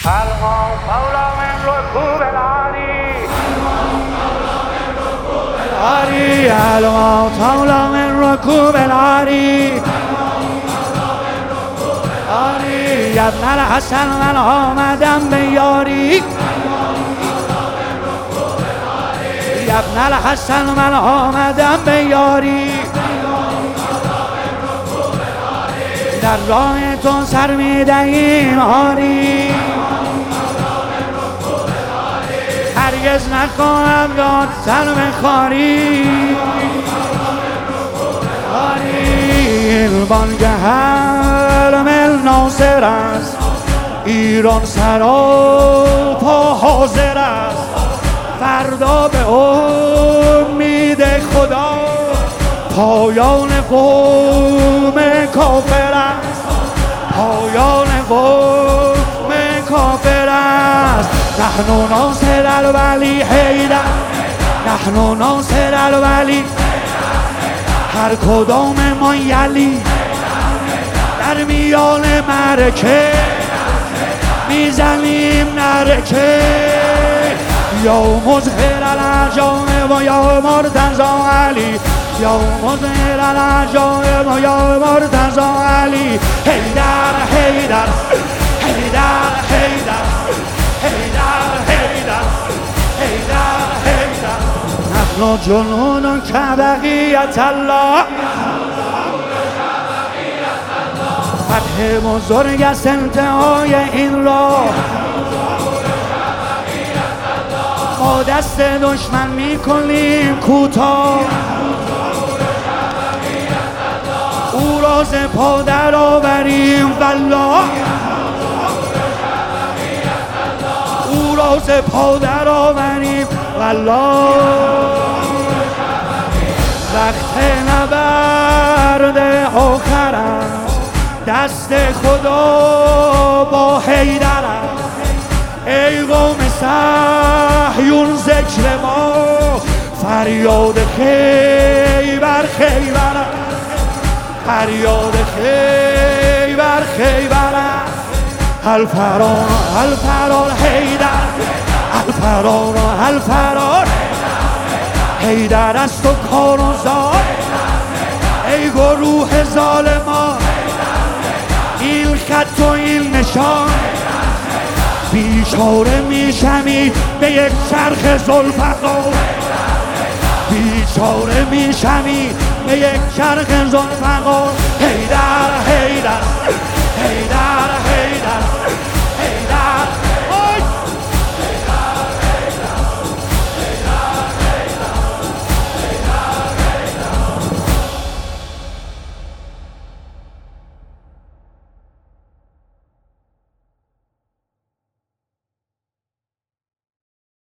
المام مولا من ركوب العالی، المام مولا من ركوب العالی، یا ابن الحسن من آمدم به یاری، یا ابن الحسن من آمدم به یاری، در راه تو سر میدهیم آری، هرگز نخواهم داد سر به خاری، این بانگ حلم ناصر است، ایران سراپا حاضر است، فردا به امید خدا پایان قوم کافر است، پایان قوم کافر است. نحن ناصر الولی حیدر، نحن ناصر الولی، هر کدام ما یلی در میان معرکه میزنیم نرکه، یا مظهر العجائب و یا مرتضی علی، یا مظهر العجائب و یا مرتضی علی، حیدر حیدر حیدر حیدر حیدر حیدر حیدر حیدر. نحن جنون کبقیت الله، فتح بزرگ است انتهای این راه، ما دست دشمن میکنیم کوتاه، او را ز پا در آوریم والله، او را ز پا در آوریم والله. وقت نبرد آخر است، دست خدا با حیدر است، ای قوم صهیون ذکر ما فریاد خیبر خیبر است، فریاد خیبر خیبر است. الفرار الفرار حیدر، الفرار الفرار حیدر است و کارزار، ای گروه ظالمان این خط و این نشان، بیچاره میشمید به یک چرخ ذوالفقار، بیچاره میشمید به یک چرخ ذوالفقار. حیدر حیدر حیدر